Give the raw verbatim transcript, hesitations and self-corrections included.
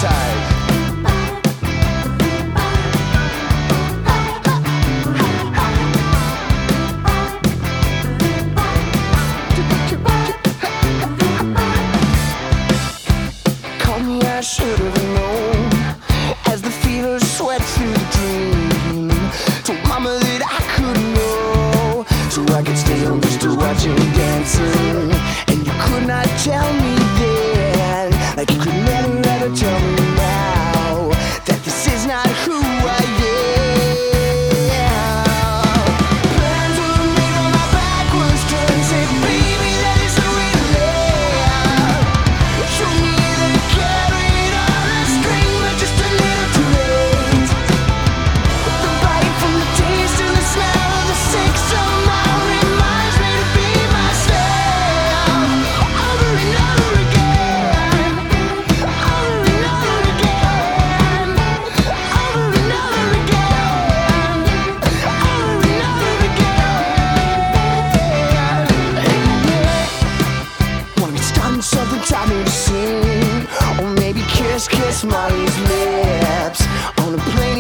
hypnotized. Call me, I should have known, as the fever sweat through the dream. Told mama that I couldn't know, so I could stay home just to watch you dancing. And you could not tell me then, like you could never ever tell me now, that this is not who I am. Plans were made when my back was turned. Said, baby, that isn't real love. Show me that you carried on a string, but just a little too late. The bite from the taste and the smell of the sick somehow reminds me to be myself. Over and over again, over and over again, over and over again, over and over again. Wanna be starting something, taught me to sing, or maybe kiss, kiss Molly's lips on a plane.